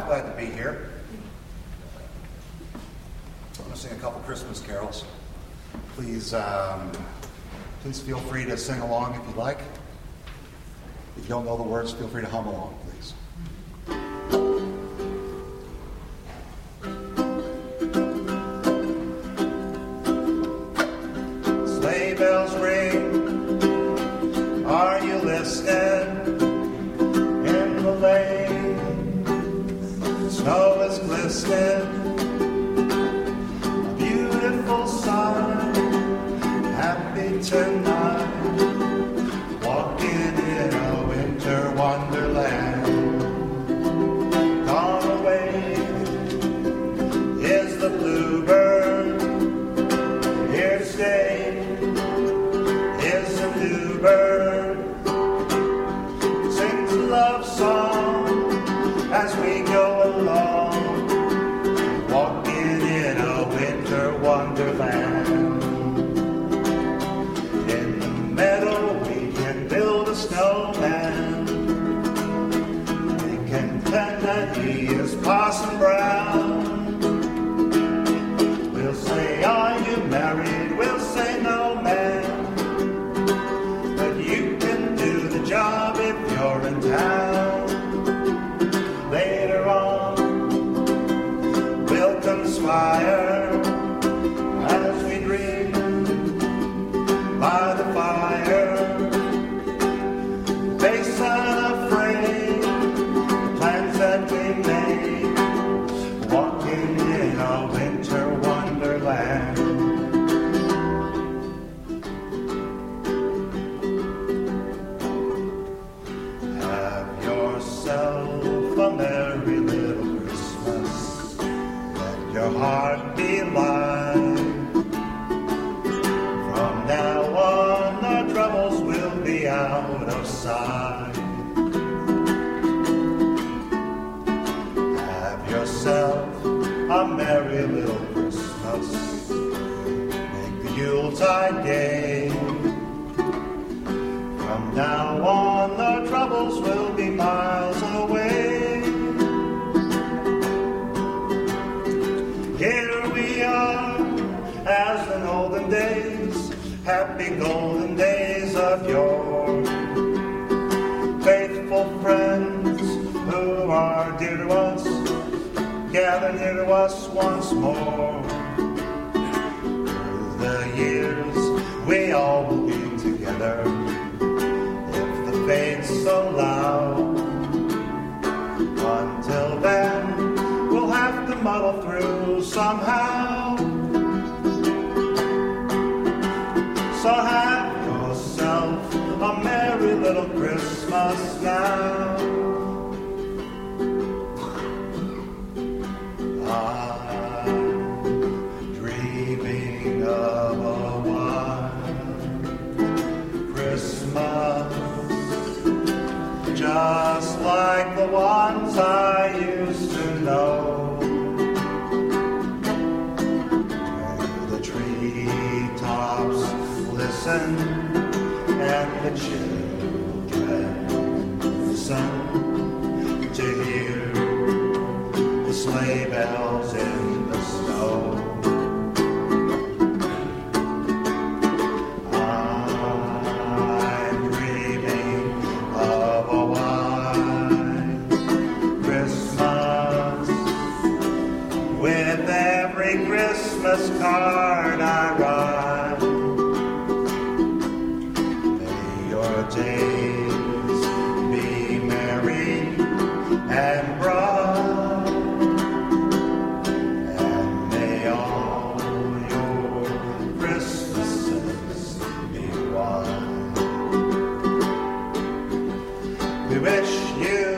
glad to be here. I'm going to sing a couple Christmas carols. Please feel free to sing along if you'd like. If you don't know the words, feel free to hum along, please. Sleigh bells ring, are you listening? In the lane, snow is glistening, a beautiful sight, happy tonight, walking in a winter wonderland. Gone away is the bluebird, here to stay is a new bird. Sings a love song as we go along, walking in a winter wonderland. In the meadow we can build a snowman. We can pretend that he is Parson Brown. We'll say, are you married? We'll say, no, man. But you can do the job if you're in town. Later on, we'll conspire as we dream by the fire, face unafraid, plans that we made, walking in a winter wonderland. Have yourself a merry little Christmas, let your heart be light. From now on our troubles will be out of sight. Have yourself a merry little Christmas, make the Yuletide gay. From now on our troubles will be miles away. Here we are as in olden days, happy golden days of yore. Faithful friends who are dear to us, gather near to us once more. Through the years we all will be together, if the fates allow. Until then, we'll have to muddle through somehow. So have yourself a merry little Christmas now. I'm dreaming of a white Christmas, just like the ones I used to know. The treetops listen and the children listen to hear the sleigh bells in the snow. I'm dreaming of a white Christmas, with every Christmas card I write. May your days be merry and bright, and may all your Christmases be white. We wish you